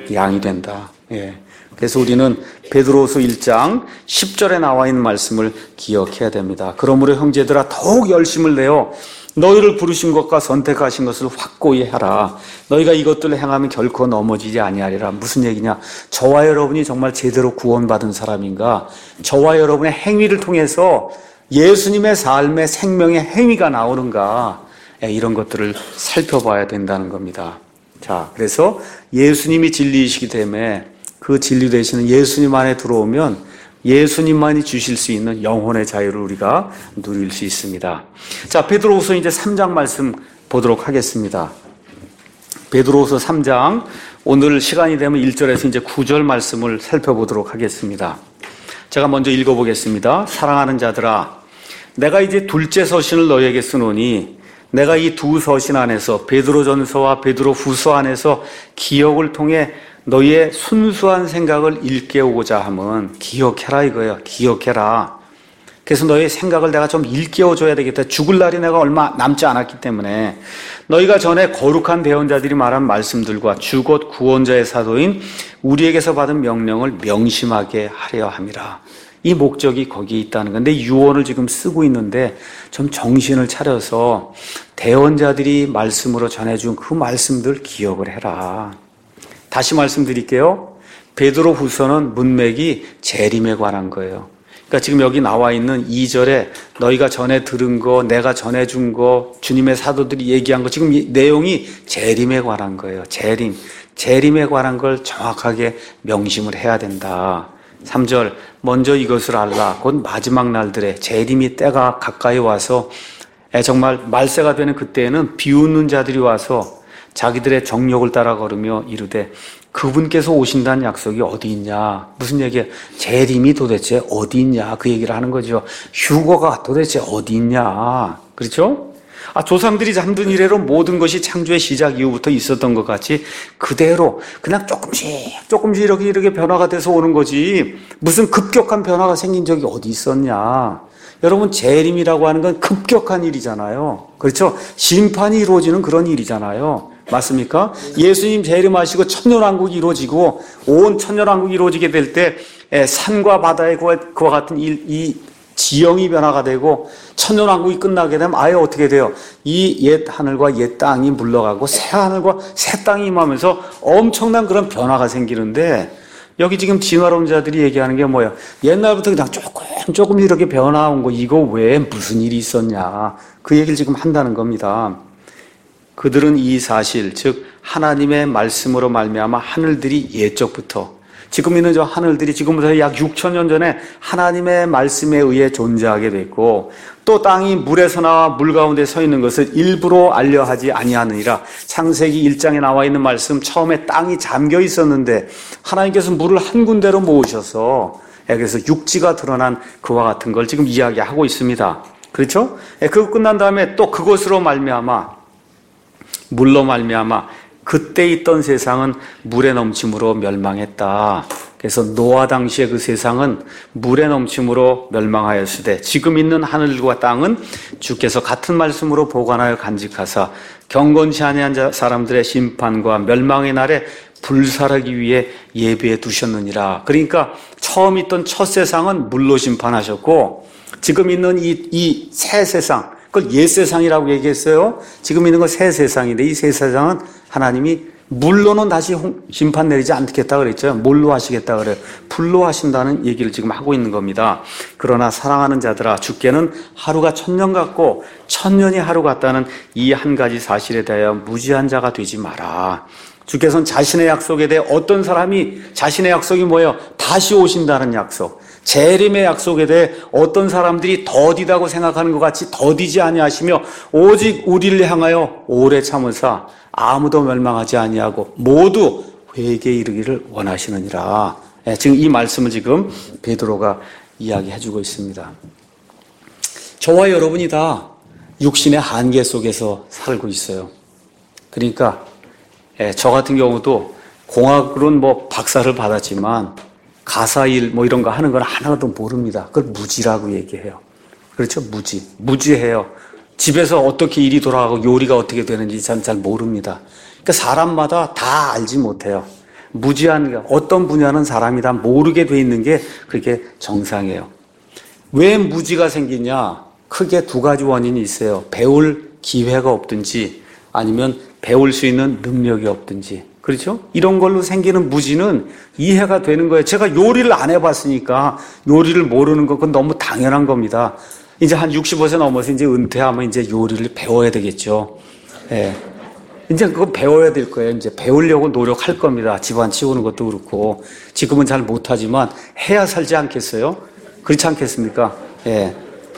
양이 된다. 예. 그래서 우리는 베드로후서 일 장 십 절에 나와 있는 말씀을 기억해야 됩니다. 그러므로 형제들아 더욱 열심을 내어 너희를 부르신 것과 선택하신 것을 확고히 하라. 너희가 이것들을 행하면 결코 넘어지지 아니하리라. 무슨 얘기냐? 저와 여러분이 정말 제대로 구원받은 사람인가? 저와 여러분의 행위를 통해서 예수님의 삶의 생명의 행위가 나오는가? 이런 것들을 살펴봐야 된다는 겁니다. 자, 그래서 예수님이 진리이시기 때문에 그 진리 되시는 예수님 안에 들어오면 예수님만이 주실 수 있는 영혼의 자유를 우리가 누릴 수 있습니다. 자, 베드로후서 이제 삼 장 말씀 보도록 하겠습니다. 베드로후서 삼 장, 오늘 시간이 되면 일 절에서 이제 구 절 말씀을 살펴보도록 하겠습니다. 제가 먼저 읽어보겠습니다. 사랑하는 자들아, 내가 이제 둘째 서신을 너희에게 쓰노니 내가 이 두 서신 안에서 베드로전서와 베드로후서 안에서 기억을 통해 너희의 순수한 생각을 일깨우고자 함은 기억해라 이거예요. 기억해라. 그래서 너희의 생각을 내가 좀 일깨워줘야 되겠다. 죽을 날이 내가 얼마 남지 않았기 때문에 너희가 전에 거룩한 대언자들이 말한 말씀들과 주 곧 구원자의 사도인 우리에게서 받은 명령을 명심하게 하려 함이라. 이 목적이 거기에 있다는 건데 유언을 지금 쓰고 있는데 좀 정신을 차려서 대언자들이 말씀으로 전해준 그 말씀들 기억을 해라. 다시 말씀드릴게요. 베드로후서는 문맥이 재림에 관한 거예요. 그러니까 지금 여기 나와 있는 이 절에 너희가 전에 들은 거, 내가 전해준 거, 주님의 사도들이 얘기한 거, 지금 이 내용이 재림에 관한 거예요. 재림. 재림에 관한 걸 정확하게 명심을 해야 된다. 삼 절, 먼저 이것을 알라. 곧 마지막 날들에 재림이 때가 가까이 와서 정말 말세가 되는 그때에는 비웃는 자들이 와서 자기들의 정욕을 따라 걸으며 이르되 그분께서 오신다는 약속이 어디 있냐? 무슨 얘기야? 재림이 도대체 어디 있냐? 그 얘기를 하는 거죠. 휴거가 도대체 어디 있냐? 그렇죠? 아, 조상들이 잠든 이래로 모든 것이 창조의 시작 이후부터 있었던 것 같이 그대로 그냥 조금씩 조금씩 이렇게 이렇게 변화가 돼서 오는 거지 무슨 급격한 변화가 생긴 적이 어디 있었냐? 여러분, 재림이라고 하는 건 급격한 일이잖아요. 그렇죠? 심판이 이루어지는 그런 일이잖아요. 맞습니까? 예수님 재림하시고 천년왕국이 이루어지고 온 천년왕국이 이루어지게 될 때 산과 바다의 그와 같은 이, 이 지형이 변화가 되고 천년왕국이 끝나게 되면 아예 어떻게 돼요? 이 옛 하늘과 옛 땅이 물러가고 새 하늘과 새 땅이 임하면서 엄청난 그런 변화가 생기는데 여기 지금 진화론 자들이 얘기하는 게 뭐예요? 옛날부터 그냥 조금 조금 이렇게 변화한 거 이거 왜 무슨 일이 있었냐 그 얘기를 지금 한다는 겁니다. 그들은 이 사실 즉 하나님의 말씀으로 말미암아 하늘들이 옛적부터 지금 있는 저 하늘들이 지금부터 약 육천 년 전에 하나님의 말씀에 의해 존재하게 됐고 또 땅이 물에서 나와 물 가운데 서 있는 것을 일부러 알려하지 아니하느니라. 창세기 일 장에 나와 있는 말씀 처음에 땅이 잠겨 있었는데 하나님께서 물을 한 군데로 모으셔서 그래서 육지가 드러난 그와 같은 걸 지금 이야기하고 있습니다. 그렇죠? 그거 끝난 다음에 또 그것으로 말미암아 물로 말미암아 그때 있던 세상은 물에 넘침으로 멸망했다. 그래서 노아 당시의 그 세상은 물에 넘침으로 멸망하였으되 지금 있는 하늘과 땅은 주께서 같은 말씀으로 보관하여 간직하사 경건치 아니한 사람들의 심판과 멸망의 날에 불살하기 위해 예비해 두셨느니라. 그러니까 처음 있던 첫 세상은 물로 심판하셨고 지금 있는 이, 이 새 세상 그걸 옛 세상이라고 얘기했어요. 지금 있는 건 새 세상인데 이 새 세상은 하나님이 물로는 다시 심판 내리지 않겠다 그랬죠. 뭘로 하시겠다 그래요. 불로 하신다는 얘기를 지금 하고 있는 겁니다. 그러나 사랑하는 자들아 주께는 하루가 천년 같고 천년이 하루 같다는 이 한 가지 사실에 대하여 무지한 자가 되지 마라. 주께서는 자신의 약속에 대해 어떤 사람이 자신의 약속이 뭐예요? 다시 오신다는 약속. 재림의 약속에 대해 어떤 사람들이 더디다고 생각하는 것 같이 더디지 아니하시며 오직 우리를 향하여 오래 참으사 아무도 멸망하지 아니하고 모두 회개에 이르기를 원하시느니라. 네, 지금 이 말씀을 지금 베드로가 이야기해주고 있습니다. 저와 여러분이 다 육신의 한계 속에서 살고 있어요. 그러니까 예, 저 같은 경우도 공학으로는 뭐 박사를 받았지만 가사일 뭐 이런 거 하는 건 하나도 모릅니다. 그걸 무지라고 얘기해요. 그렇죠? 무지. 무지해요. 집에서 어떻게 일이 돌아가고 요리가 어떻게 되는지 참 잘 모릅니다. 그러니까 사람마다 다 알지 못해요. 무지한, 어떤 분야는 사람이 다 모르게 돼 있는 게 그게 정상이에요. 왜 무지가 생기냐? 크게 두 가지 원인이 있어요. 배울 기회가 없든지 아니면 배울 수 있는 능력이 없든지. 그렇죠? 이런 걸로 생기는 무지는 이해가 되는 거예요. 제가 요리를 안 해봤으니까 요리를 모르는 건 너무 당연한 겁니다. 이제 한 육십오 세 넘어서 이제 은퇴하면 이제 요리를 배워야 되겠죠. 예. 이제 그거 배워야 될 거예요. 이제 배우려고 노력할 겁니다. 집안 치우는 것도 그렇고. 지금은 잘 못하지만 해야 살지 않겠어요? 그렇지 않겠습니까? 예.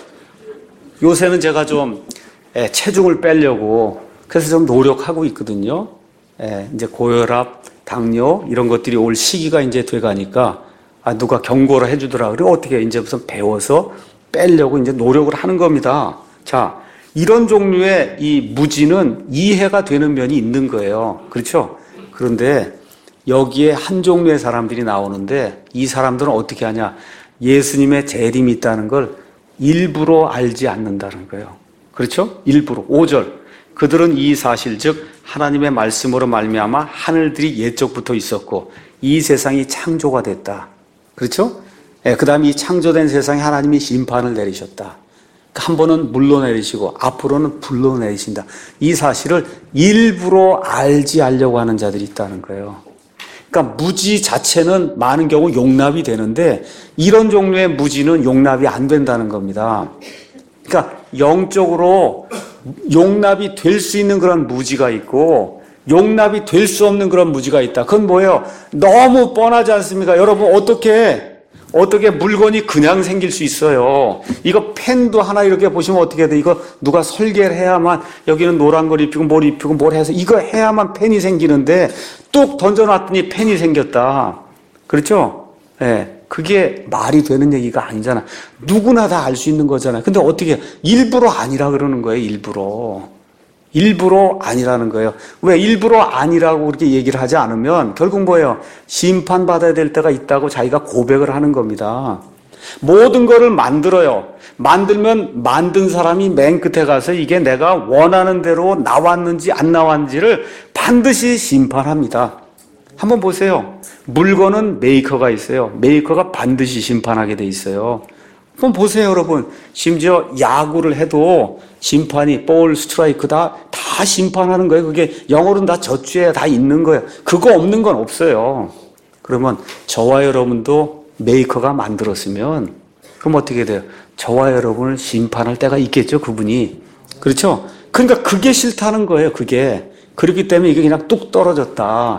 요새는 제가 좀 예, 체중을 빼려고 그래서 좀 노력하고 있거든요. 예, 이제 고혈압, 당뇨 이런 것들이 올 시기가 이제 돼가니까 아, 누가 경고를 해주더라. 그리고 어떻게 이제 무슨 배워서 빼려고 이제 노력을 하는 겁니다. 자, 이런 종류의 이 무지는 이해가 되는 면이 있는 거예요. 그렇죠? 그런데 여기에 한 종류의 사람들이 나오는데 이 사람들은 어떻게 하냐? 예수님의 재림이 있다는 걸 일부러 알지 않는다는 거예요. 그렇죠? 일부러. 오 절. 그들은 이 사실 즉 하나님의 말씀으로 말미암아 하늘들이 옛적부터 있었고 이 세상이 창조가 됐다. 그렇죠? 예, 그 다음에 이 창조된 세상에 하나님이 심판을 내리셨다. 한 번은 물로 내리시고 앞으로는 불로 내리신다. 이 사실을 일부러 알지 않으려고 하는 자들이 있다는 거예요. 그러니까 무지 자체는 많은 경우 용납이 되는데 이런 종류의 무지는 용납이 안 된다는 겁니다. 그러니까 영적으로 용납이 될 수 있는 그런 무지가 있고 용납이 될 수 없는 그런 무지가 있다. 그건 뭐예요? 너무 뻔하지 않습니까? 여러분 어떻게 어떻게 물건이 그냥 생길 수 있어요? 이거 펜도 하나 이렇게 보시면 어떻게 돼? 이거 누가 설계를 해야만 여기는 노란 걸 입히고 뭘 입히고 뭘 해서 이거 해야만 펜이 생기는데 뚝 던져놨더니 펜이 생겼다. 그렇죠? 예. 네. 그게 말이 되는 얘기가 아니잖아. 누구나 다 알 수 있는 거잖아요. 근데 어떻게 일부러 아니라 그러는 거예요. 일부러. 일부러 아니라는 거예요. 왜 일부러 아니라고 그렇게 얘기를 하지 않으면 결국 뭐예요? 심판받아야 될 때가 있다고 자기가 고백을 하는 겁니다. 모든 거를 만들어요. 만들면 만든 사람이 맨 끝에 가서 이게 내가 원하는 대로 나왔는지 안 나왔는지를 반드시 심판합니다. 한번 보세요. 물건은 메이커가 있어요. 메이커가 반드시 심판하게 돼 있어요. 한번 보세요, 여러분. 심지어 야구를 해도 심판이 볼, 스트라이크 다, 다 심판하는 거예요. 그게 영어로는 다 저주에 다 있는 거예요. 그거 없는 건 없어요. 그러면 저와 여러분도 메이커가 만들었으면 그럼 어떻게 돼요? 저와 여러분을 심판할 때가 있겠죠, 그분이. 그렇죠? 그러니까 그게 싫다는 거예요, 그게. 그렇기 때문에 이게 그냥 뚝 떨어졌다.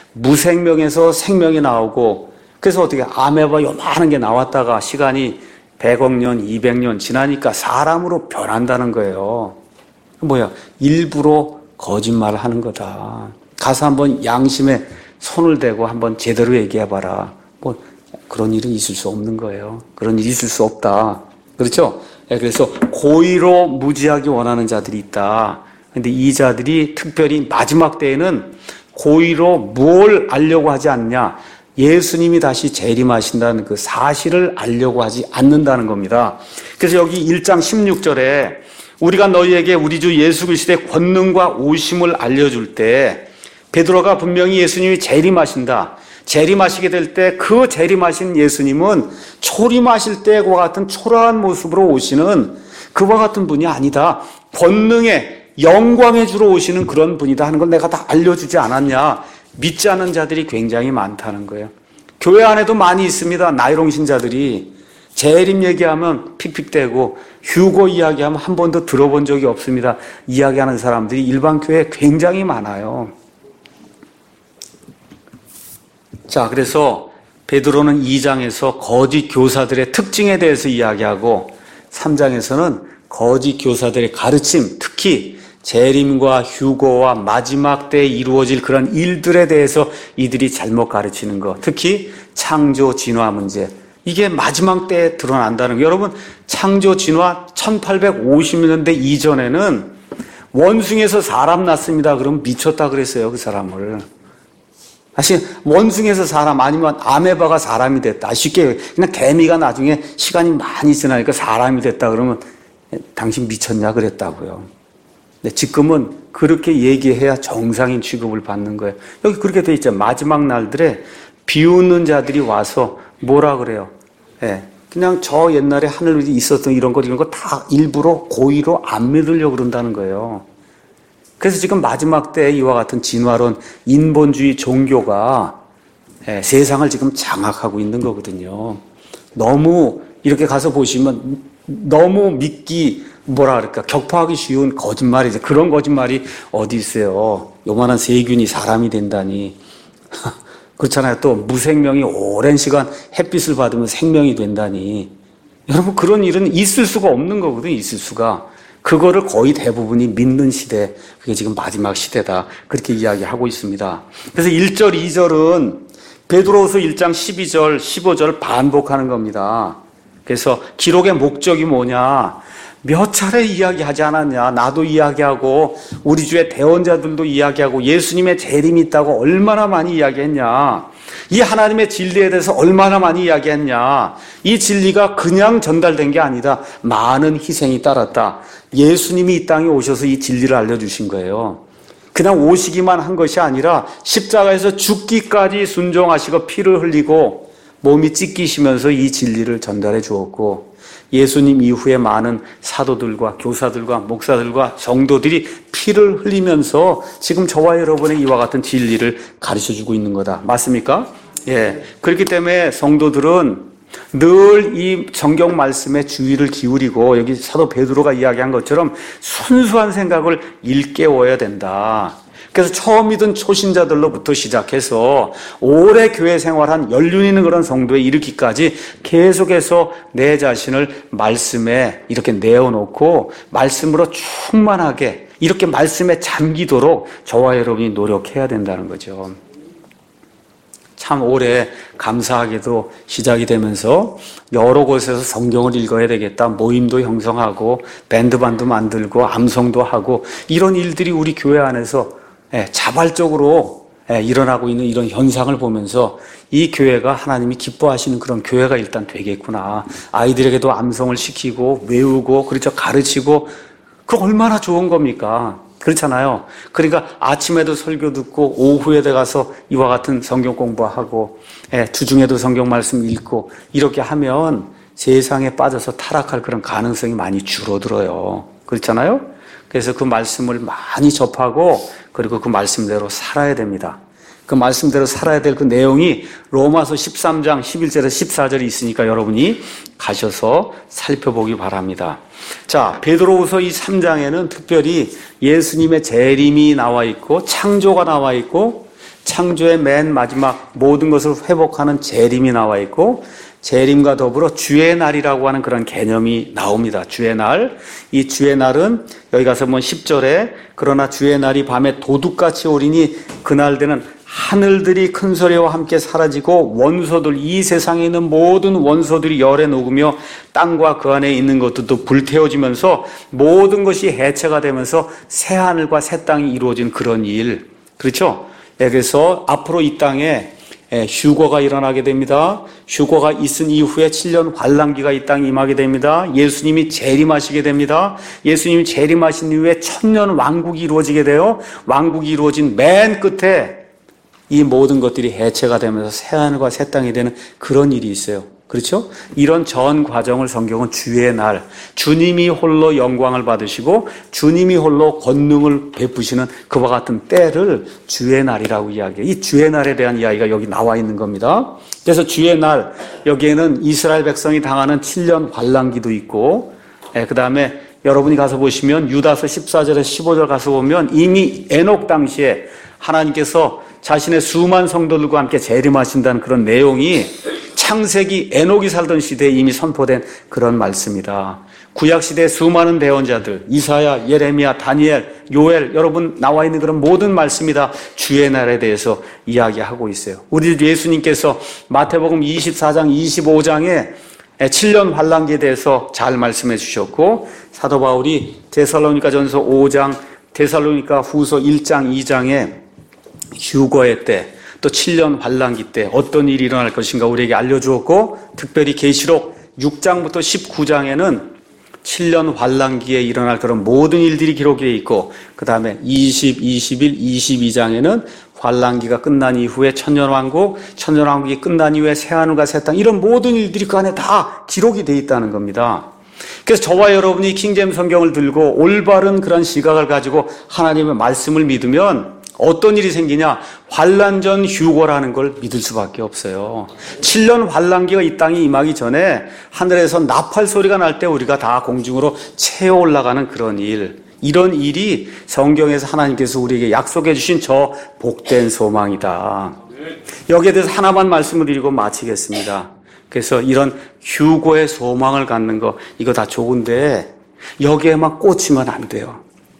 무생명에서 생명이 나오고 그래서 어떻게 아메바 요만한 게 나왔다가 시간이 백억 년, 이백 년 지나니까 사람으로 변한다는 거예요. 뭐야? 일부러 거짓말을 하는 거다. 가서 한번 양심에 손을 대고 한번 제대로 얘기해봐라. 뭐 그런 일은 있을 수 없는 거예요. 그런 일이 있을 수 없다. 그렇죠? 그래서 고의로 무지하기 원하는 자들이 있다. 근데 이 자들이 특별히 마지막 때에는 고의로 뭘 알려고 하지 않냐? 예수님이 다시 재림하신다는 그 사실을 알려고 하지 않는다는 겁니다. 그래서 여기 일 장 십육 절에 우리가 너희에게 우리 주 예수 그리스도의 권능과 오심을 알려줄 때 베드로가 분명히 예수님이 재림하신다. 재림하시게 될 때 그 재림하신 예수님은 초림하실 때와 같은 초라한 모습으로 오시는 그와 같은 분이 아니다. 권능의 영광에 주로 오시는 그런 분이다 하는 걸 내가 다 알려주지 않았냐. 믿지 않는 자들이 굉장히 많다는 거예요. 교회 안에도 많이 있습니다. 나이롱 신자들이 재림 얘기하면 픽픽대고 휴고 이야기하면 한 번도 들어본 적이 없습니다. 이야기하는 사람들이 일반 교회에 굉장히 많아요. 자, 그래서 베드로는 이 장에서 거짓 교사들의 특징에 대해서 이야기하고 삼 장에서는 거짓 교사들의 가르침, 특히 재림과 휴거와 마지막 때에 이루어질 그런 일들에 대해서 이들이 잘못 가르치는 것, 특히 창조 진화 문제, 이게 마지막 때에 드러난다는 거예요. 여러분, 창조 진화 천팔백오십 년대 이전에는 원숭이에서 사람 났습니다. 그러면 미쳤다 그랬어요, 그 사람을. 사실 원숭이에서 사람 아니면 아메바가 사람이 됐다. 쉽게 그냥 개미가 나중에 시간이 많이 지나니까 사람이 됐다 그러면 당신 미쳤냐 그랬다고요. 근데 지금은 그렇게 얘기해야 정상인 취급을 받는 거예요. 여기 그렇게 돼 있죠. 마지막 날들에 비웃는 자들이 와서 뭐라 그래요? 예. 그냥 저 옛날에 하늘에 있었던 이런 것, 이런 거 다 일부러 고의로 안 믿으려고 그런다는 거예요. 그래서 지금 마지막 때 이와 같은 진화론, 인본주의 종교가 예, 세상을 지금 장악하고 있는 거거든요. 너무 이렇게 가서 보시면 너무 믿기 뭐라 그럴까 격파하기 쉬운 거짓말이죠. 그런 거짓말이 어디 있어요. 요만한 세균이 사람이 된다니. 그렇잖아요. 또 무생명이 오랜 시간 햇빛을 받으면 생명이 된다니. 여러분 그런 일은 있을 수가 없는 거거든요. 있을 수가. 그거를 거의 대부분이 믿는 시대. 그게 지금 마지막 시대다. 그렇게 이야기하고 있습니다. 그래서 일 절, 이 절은 베드로후서 일 장 십이 절, 십오 절 반복하는 겁니다. 그래서 기록의 목적이 뭐냐? 몇 차례 이야기하지 않았냐? 나도 이야기하고 우리 주의 대언자들도 이야기하고 예수님의 재림이 있다고 얼마나 많이 이야기했냐? 이 하나님의 진리에 대해서 얼마나 많이 이야기했냐? 이 진리가 그냥 전달된 게 아니다. 많은 희생이 따랐다. 예수님이 이 땅에 오셔서 이 진리를 알려주신 거예요. 그냥 오시기만 한 것이 아니라 십자가에서 죽기까지 순종하시고 피를 흘리고 몸이 찢기시면서 이 진리를 전달해 주었고 예수님 이후에 많은 사도들과 교사들과 목사들과 성도들이 피를 흘리면서 지금 저와 여러분의 이와 같은 진리를 가르쳐주고 있는 거다. 맞습니까? 예. 그렇기 때문에 성도들은 늘 이 성경 말씀에 주의를 기울이고 여기 사도 베드로가 이야기한 것처럼 순수한 생각을 일깨워야 된다. 그래서 처음 믿은 초신자들로부터 시작해서 오래 교회 생활한 연륜 있는 그런 성도에 이르기까지 계속해서 내 자신을 말씀에 이렇게 내어놓고 말씀으로 충만하게 이렇게 말씀에 잠기도록 저와 여러분이 노력해야 된다는 거죠. 참 올해 감사하게도 시작이 되면서 여러 곳에서 성경을 읽어야 되겠다. 모임도 형성하고 밴드반도 만들고 암송도 하고 이런 일들이 우리 교회 안에서 자발적으로 일어나고 있는 이런 현상을 보면서 이 교회가 하나님이 기뻐하시는 그런 교회가 일단 되겠구나. 아이들에게도 암송을 시키고 외우고 그렇죠. 가르치고 그 얼마나 좋은 겁니까? 그렇잖아요. 그러니까 아침에도 설교 듣고 오후에도 가서 이와 같은 성경 공부하고 주중에도 성경 말씀 읽고 이렇게 하면 세상에 빠져서 타락할 그런 가능성이 많이 줄어들어요. 그렇잖아요. 그래서 그 말씀을 많이 접하고 그리고 그 말씀대로 살아야 됩니다. 그 말씀대로 살아야 될 그 내용이 로마서 십삼 장 십일 절에서 십사 절이 있으니까 여러분이 가셔서 살펴보기 바랍니다. 자, 베드로후서 이 삼 장에는 특별히 예수님의 재림이 나와 있고 창조가 나와 있고 창조의 맨 마지막 모든 것을 회복하는 재림이 나와 있고 재림과 더불어 주의 날이라고 하는 그런 개념이 나옵니다. 주의 날. 이 주의 날은 여기 가서 보면 십 절에 그러나 주의 날이 밤에 도둑같이 오리니 그날 되는 하늘들이 큰 소리와 함께 사라지고 원소들 이 세상에 있는 모든 원소들이 열에 녹으며 땅과 그 안에 있는 것들도 불태워지면서 모든 것이 해체가 되면서 새 하늘과 새 땅이 이루어진 그런 일. 그렇죠? 그래서 앞으로 이 땅에 휴거가 일어나게 됩니다. 휴거가 있은 이후에 칠 년 환란기가 이 땅에 임하게 됩니다. 예수님이 재림하시게 됩니다. 예수님이 재림하신 이후에 천년 왕국이 이루어지게 돼요. 왕국이 이루어진 맨 끝에 이 모든 것들이 해체가 되면서 새하늘과 새 땅이 되는 그런 일이 있어요. 그렇죠? 이런 전 과정을 성경은 주의 날, 주님이 홀로 영광을 받으시고 주님이 홀로 권능을 베푸시는 그와 같은 때를 주의 날이라고 이야기해요. 이 주의 날에 대한 이야기가 여기 나와 있는 겁니다. 그래서 주의 날, 여기에는 이스라엘 백성이 당하는 칠 년 환란기도 있고 그 다음에 여러분이 가서 보시면 유다서 십사 절에서 십오 절 가서 보면 이미 에녹 당시에 하나님께서 자신의 수많은 성도들과 함께 재림하신다는 그런 내용이 창세기 에녹이 살던 시대에 이미 선포된 그런 말씀이다. 구약시대의 수많은 대언자들 이사야, 예레미야, 다니엘, 요엘 여러분 나와 있는 그런 모든 말씀이 다 주의 날에 대해서 이야기하고 있어요. 우리 예수님께서 마태복음 이십사 장 이십오 장에 칠 년 환란기에 대해서 잘 말씀해 주셨고 사도 바울이 데살로니가전서 오 장, 데살로니가 후서 일 장 이 장에 휴거의 때 또 칠 년 환란기 때 어떤 일이 일어날 것인가 우리에게 알려주었고 특별히 계시록 육 장부터 십구 장에는 칠 년 환란기에 일어날 그런 모든 일들이 기록되어 있고, 그 다음에 이십, 이십일, 이십이 장에는 환란기가 끝난 이후에 천년왕국, 천년왕국이 끝난 이후에 새하늘과 새 땅, 이런 모든 일들이 그 안에 다 기록이 되어 있다는 겁니다. 그래서 저와 여러분이 킹제임 성경을 들고 올바른 그런 시각을 가지고 하나님의 말씀을 믿으면 어떤 일이 생기냐? 환란전 휴거라는 걸 믿을 수밖에 없어요. 칠 년 환란기가 이 땅에 임하기 전에 하늘에서 나팔 소리가 날 때 우리가 다 공중으로 채어 올라가는 그런 일, 이런 일이 성경에서 하나님께서 우리에게 약속해 주신 저 복된 소망이다. 여기에 대해서 하나만 말씀을 드리고 마치겠습니다. 그래서 이런 휴거의 소망을 갖는 거, 이거 다 좋은데 여기에만 꽂히면 안 돼요.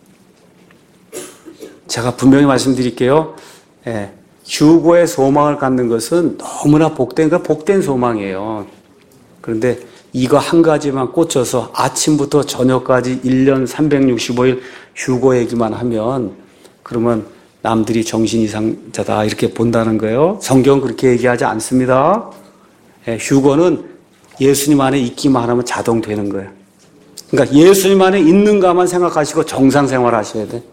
제가 분명히 말씀드릴게요. 예, 휴거의 소망을 갖는 것은 너무나 복된, 그 복된 소망이에요. 그런데 이거 한 가지만 꽂혀서 아침부터 저녁까지 일 년 삼백육십오 일 휴거 얘기만 하면 그러면 남들이 정신 이상자다 이렇게 본다는 거예요. 성경은 그렇게 얘기하지 않습니다. 예, 휴거는 예수님 안에 있기만 하면 자동 되는 거예요. 그러니까 예수님 안에 있는가만 생각하시고 정상 생활하셔야 돼.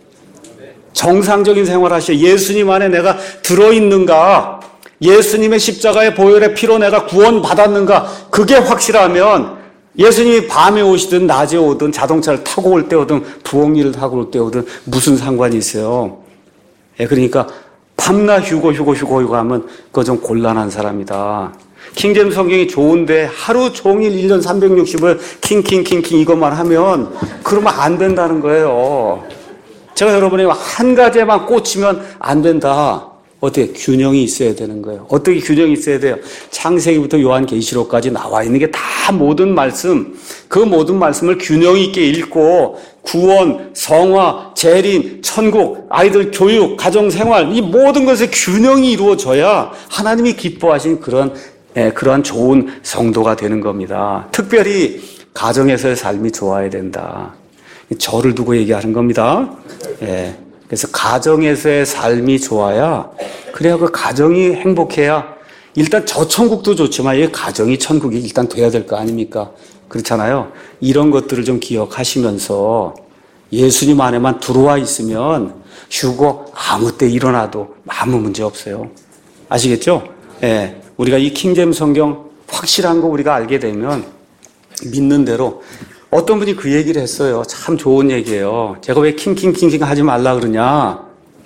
정상적인 생활하셔야, 예수님 안에 내가 들어있는가, 예수님의 십자가의 보혈의 피로 내가 구원받았는가, 그게 확실하면 예수님이 밤에 오시든 낮에 오든 자동차를 타고 올 때 오든 부엌일을 타고 올 때 오든 무슨 상관이 있어요. 예, 그러니까 밤낮 휴거 휴거 휴거 휴거 하면 그거 좀 곤란한 사람이다. 킹제임 성경이 좋은데 하루 종일 일 년 삼백육십 일 킹킹킹킹 이것만 하면 그러면 안 된다는 거예요. 제가 여러분에게 한 가지에만 꽂히면 안 된다. 어떻게? 균형이 있어야 되는 거예요. 어떻게 균형이 있어야 돼요? 창세기부터 요한계시록까지 나와 있는 게 다 모든 말씀, 그 모든 말씀을 균형 있게 읽고 구원, 성화, 재림, 천국, 아이들 교육, 가정생활, 이 모든 것에 균형이 이루어져야 하나님이 기뻐하신 그런, 예, 그러한 좋은 성도가 되는 겁니다. 특별히 가정에서의 삶이 좋아야 된다. 저를 두고 얘기하는 겁니다. 예. 그래서 가정에서의 삶이 좋아야, 그래야 그 가정이 행복해야, 일단 저 천국도 좋지만 이 가정이 천국이 일단 돼야 될 거 아닙니까? 그렇잖아요. 이런 것들을 좀 기억하시면서 예수님 안에만 들어와 있으면 휴거 아무 때 일어나도 아무 문제 없어요. 아시겠죠? 예. 우리가 이 킹제임 성경 확실한 거 우리가 알게 되면 믿는 대로, 어떤 분이 그 얘기를 했어요. 참 좋은 얘기예요. 제가 왜 킹킹킹킹 하지 말라 그러냐.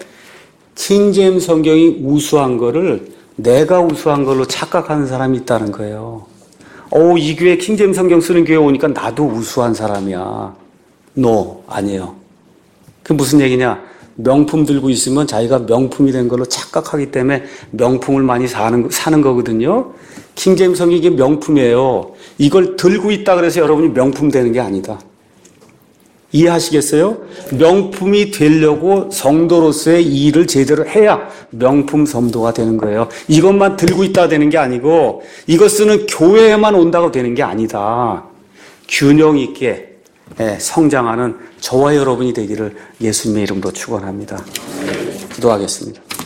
킹제임 성경이 우수한 거를 내가 우수한 걸로 착각하는 사람이 있다는 거예요. 오, 이 교회 킹제임 성경 쓰는 교회 오니까 나도 우수한 사람이야. No, 아니에요. 그게 무슨 얘기냐. 명품 들고 있으면 자기가 명품이 된 걸로 착각하기 때문에 명품을 많이 사는, 사는 거거든요. 킹제임 성경이 이게 명품이에요. 이걸 들고 있다 그래서 여러분이 명품 되는 게 아니다. 이해하시겠어요? 명품이 되려고 성도로서의 일을 제대로 해야 명품 성도가 되는 거예요. 이것만 들고 있다 되는 게 아니고 이것 쓰는 교회에만 온다고 되는 게 아니다. 균형 있게 성장하는 저와 여러분이 되기를 예수님의 이름으로 축원합니다. 기도하겠습니다.